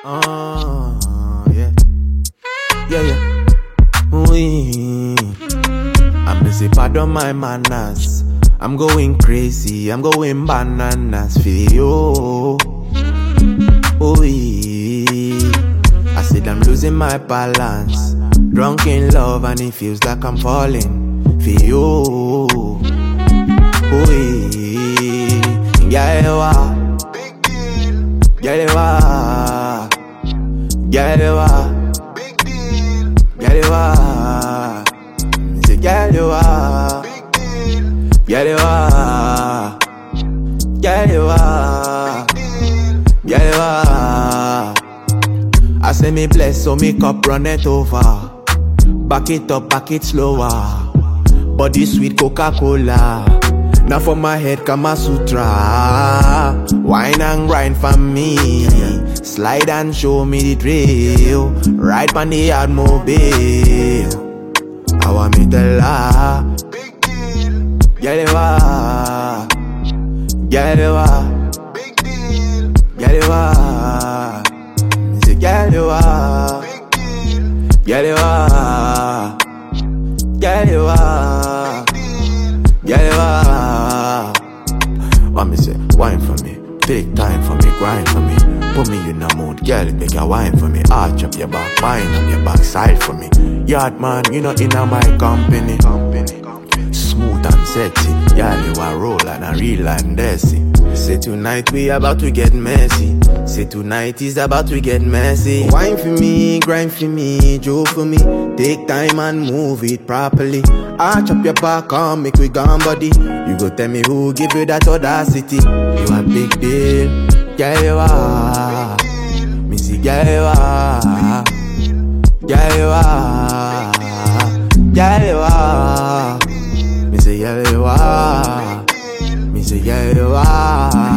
Yeah. Yeah, yeah. Oui. I'm busy, pardon my manners. I'm going crazy, I'm going bananas for you. Oui. I said I'm losing my balance. Drunk in love and it feels like I'm falling for you. Oui. Yeah, Big deal. yeah, yeah, Big deal. yeah, say yeah, Big deal. yeah, Big deal. yeah. I say me bless, so me cup run it over. Back it up, back it slower. Body sweet Coca-Cola. Now for my head, Kama Sutra. Wine and grind for me. Slide and show me the trail. Ride on the Automobile. I want me to lie. Big deal. Yeah, Big deal. yeah, say yeah, Big deal. yeah, Big deal. yeah. Want me say, wine for me, take time for me, grind for me. Put me in a mood, girl, make a wine for me. Arch up your back, bind up your backside for me. Yard man, you know in my company. Smooth and sexy, girl, you a roll and a real and desi. Say tonight we about to get messy. Say tonight is about to get messy. Wine for me, grind for me, joke for me. Take time and move it properly. Arch up your back, come make we gone body. You go tell me who give you that audacity. You a big deal, yeah you are. Me see yeah you are, yeah you are, yeah you are. Me say yeah you are, me say yeah you are.